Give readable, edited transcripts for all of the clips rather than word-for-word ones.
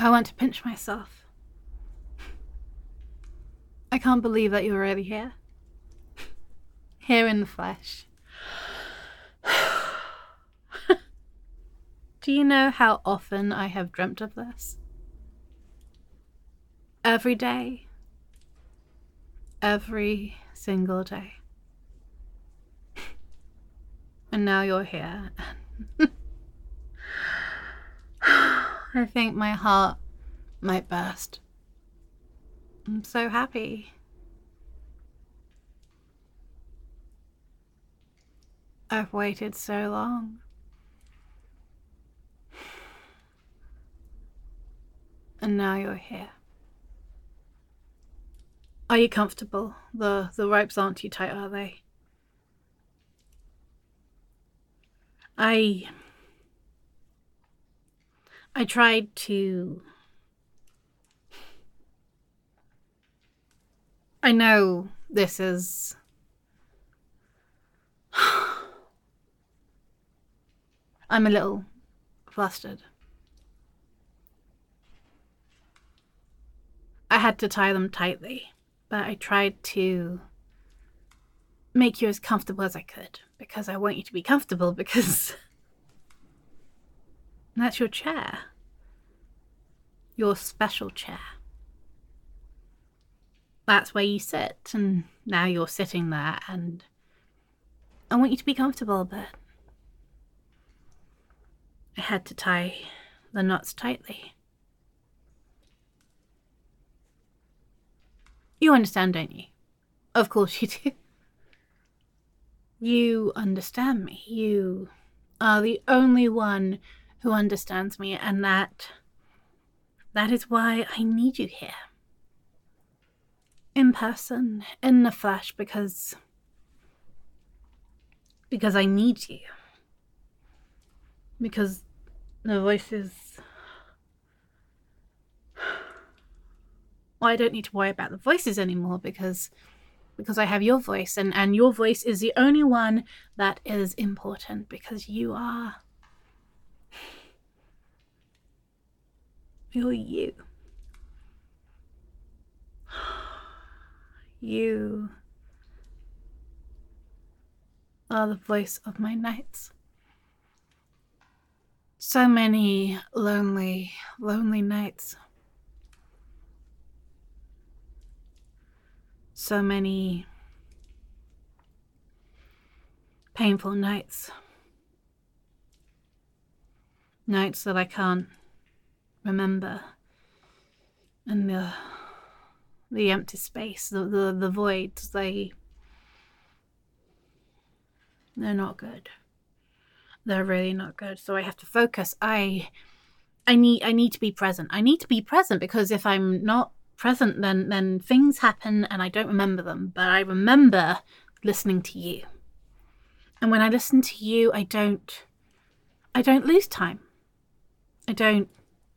I want to pinch myself. I can't believe that you're really here. Here in the flesh. Do you know how often I have dreamt of this? Every day. Every single day. And now you're here. I think my heart might burst. I'm so happy. I've waited so long. And now you're here. Are you comfortable? The ropes aren't too tight, are they? I tried to... I know this is... I'm a little flustered. I had to tie them tightly, but I tried to make you as comfortable as I could, because I want you to be comfortable, because that's your chair. Your special chair. That's where you sit, and now you're sitting there, and I want you to be comfortable, but I had to tie the knots tightly. You understand, don't you? Of course you do. You understand me. You are the only one who understands me, and that is why I need you here. In person, in the flesh, because I need you. Because the voices... Well, I don't need to worry about the voices anymore, because I have your voice, and your voice is the only one that is important, because you're you. You are the voice of my nights. So many lonely, lonely nights. So many painful nights. Nights that I can't remember. And the empty space, the voids, they're not good. They're really not good. So I have to focus. I need to be present. I need to be present, because if I'm not present, then things happen and I don't remember them. But I remember listening to you. And when I listen to you, I don't lose time. I don't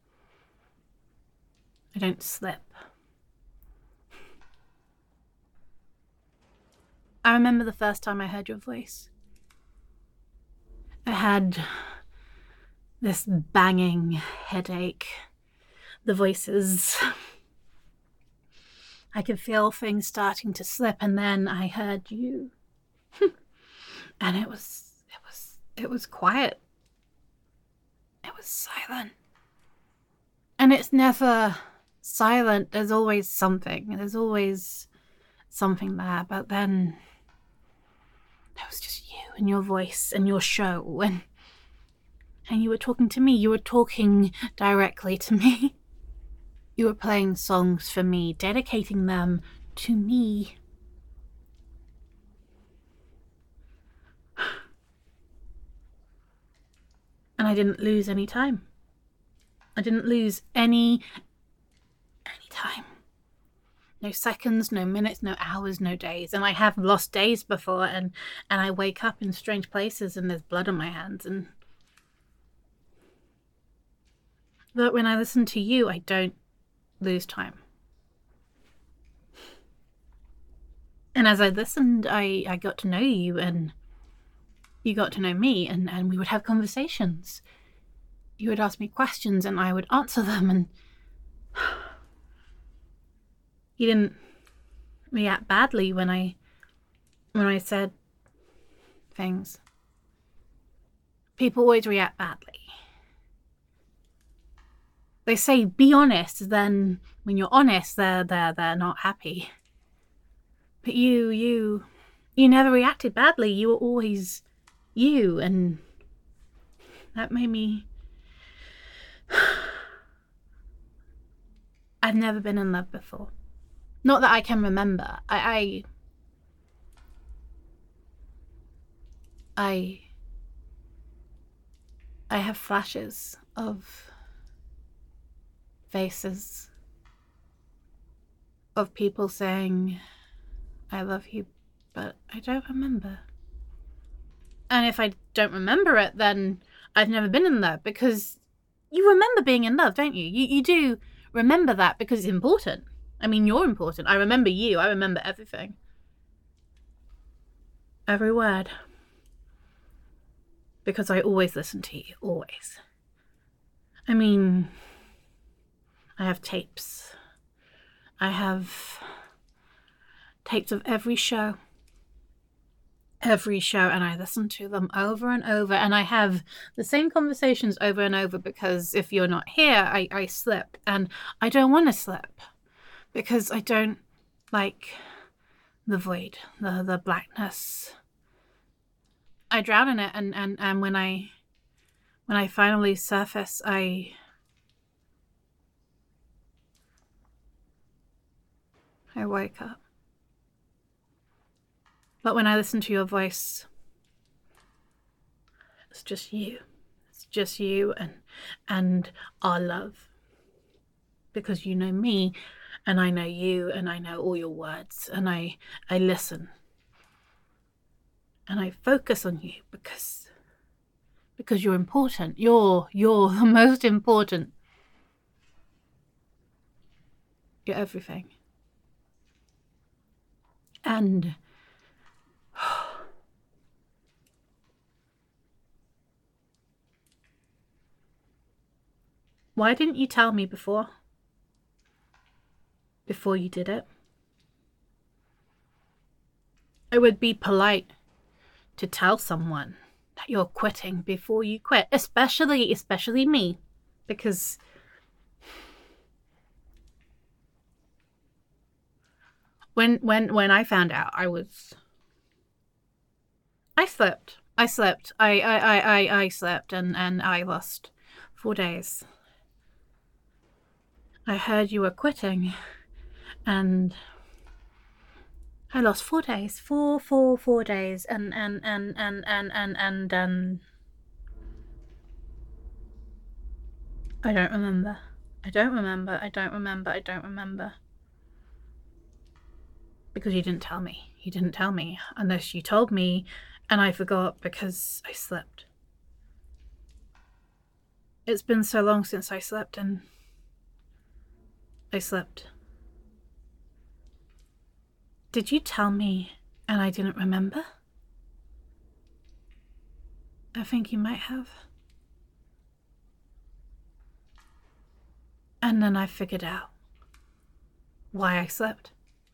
slip. I remember the first time I heard your voice. I had this banging headache. The voices... I could feel things starting to slip, and then I heard you. And it was quiet. It was silent. And it's never silent. There's always something. There's always something there. But then it was just you and your voice and your show, and you were talking to me. You were talking directly to me. You were playing songs for me, dedicating them to me. And I didn't lose any time. I didn't lose any time. No seconds, no minutes, no hours, no days. And I have lost days before, and I wake up in strange places and there's blood on my hands. But when I listen to you, I don't lose time. And as I listened, I got to know you, and you got to know me, and we would have conversations. You would ask me questions and I would answer them, You didn't react badly when I said things. People always react badly. They say be honest, then when you're honest, they're not happy. But you never reacted badly. You were always you, and that made me... I've never been in love before. Not that I can remember. I have flashes of faces of people saying, I love you, but I don't remember. And if I don't remember it, then I've never been in love, because you remember being in love, don't you? You do remember that because it's important. I mean, you're important. I remember you. I remember everything. Every word. Because I always listen to you. Always. I mean, I have tapes. I have tapes of every show. Every show, and I listen to them over and over, and I have the same conversations over and over, because if you're not here, I slip, and I don't want to slip, because I don't like the void, the blackness. I drown in it, and when I finally surface, I wake up. But when I listen to your voice, it's just you. It's just you and our love. Because you know me, and I know you, and I know all your words, and I listen. And I focus on you because you're important. You're the most important. You're everything. And why didn't you tell me before you did it? It would be polite to tell someone that you're quitting before you quit, especially me, because when I found out, I slept. I slept and I lost 4 days. I heard you were quitting, and I lost 4 days. 4 days, and I don't remember. I don't remember. Because you didn't tell me. You didn't tell me, unless you told me and I forgot because I slept. It's been so long since I slept, and I slept. Did you tell me and I didn't remember? I think you might have. And then I figured out why I slept.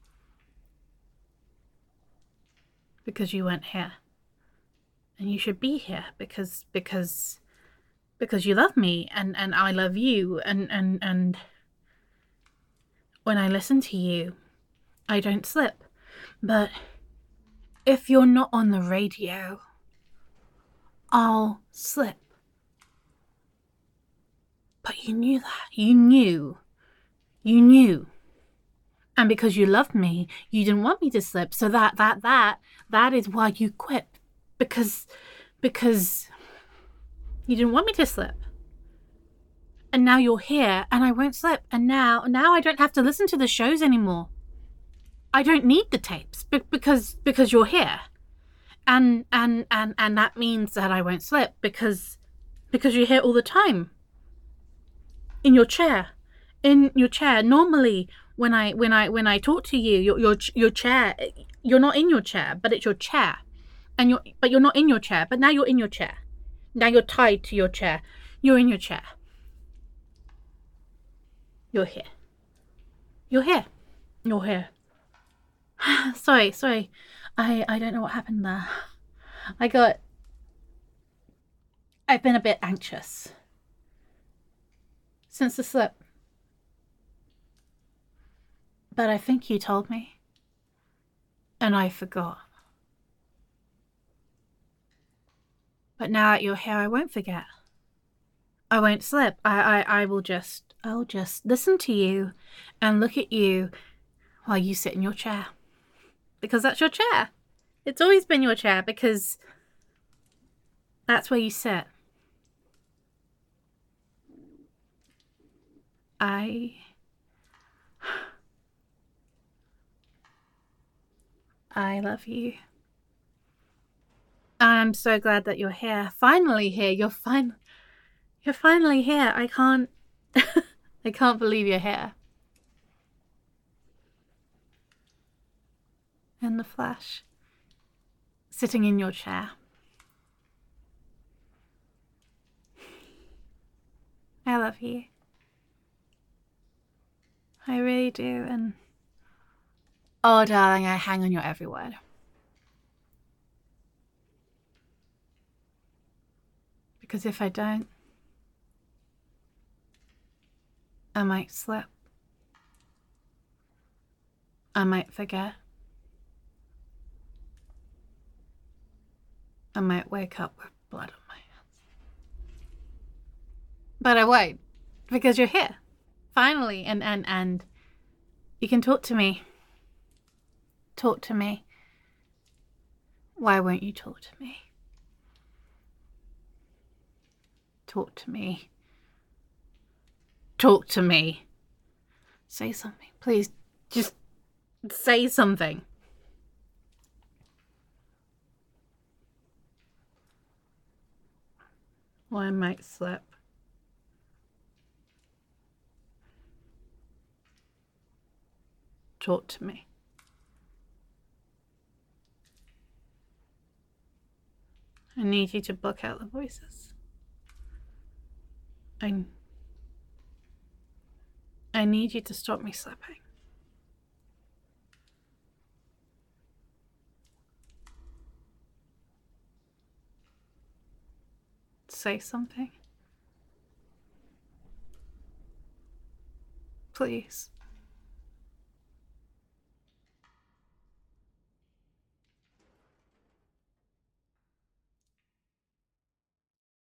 Because you weren't here. And you should be here because you love me, and I love you, and when I listen to you, I don't slip. But if you're not on the radio, I'll slip. But you knew that. You knew. And because you loved me, you didn't want me to slip. So that is why you quit. Because you didn't want me to slip. And now you're here and I won't slip. And now I don't have to listen to the shows anymore. I don't need the tapes because you're here. And that means that I won't slip because you're here all the time. In your chair. Normally when I talk to you, your chair, you're not in your chair, but it's your chair. But you're not in your chair, but now you're in your chair. Now you're tied to your chair. You're in your chair. You're here. You're here. You're here. Sorry. I don't know what happened there. I've been a bit anxious since the slip. But I think you told me. And I forgot. But now that you're here, I won't forget. I won't slip. I'll just listen to you and look at you while you sit in your chair. Because that's your chair. It's always been your chair because that's where you sit. I love you. I'm so glad that you're here. Finally here. You're finally here. I can't I can't believe you're here. In the flesh. Sitting in your chair. I love you. I really do, and oh, darling, I hang on your every word. Because if I don't, I might slip. I might forget. I might wake up with blood on my hands. But I won't, because you're here. Finally, and you can talk to me. Talk to me. Why won't you talk to me? Talk to me. Talk to me. Say something. Please, just say something. Or I might slip. Talk to me. I need you to block out the voices. I need you to stop me slipping. Say something. Please.